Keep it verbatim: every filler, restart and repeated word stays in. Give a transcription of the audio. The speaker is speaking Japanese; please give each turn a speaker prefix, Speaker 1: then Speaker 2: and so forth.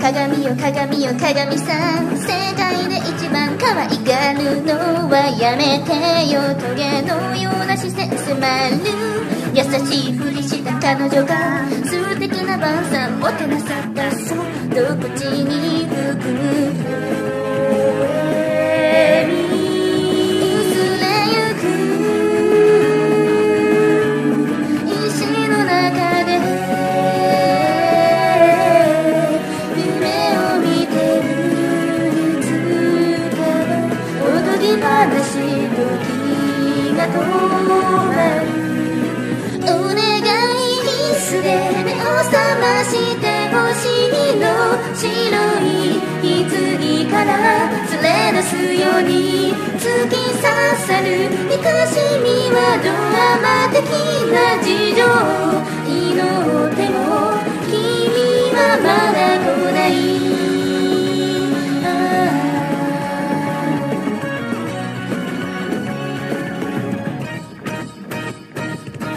Speaker 1: 鏡よ鏡よ鏡さん、世界で一番可愛がるのはやめてよ。トゲのような視線迫る優しいふりした彼女が素敵な晩餐もてなさった。そうどこちに吹く話時が止まる。お願い必須で目を覚ましてほしいの。白い棺から連れ出すように突き刺さる憎しみはドアまで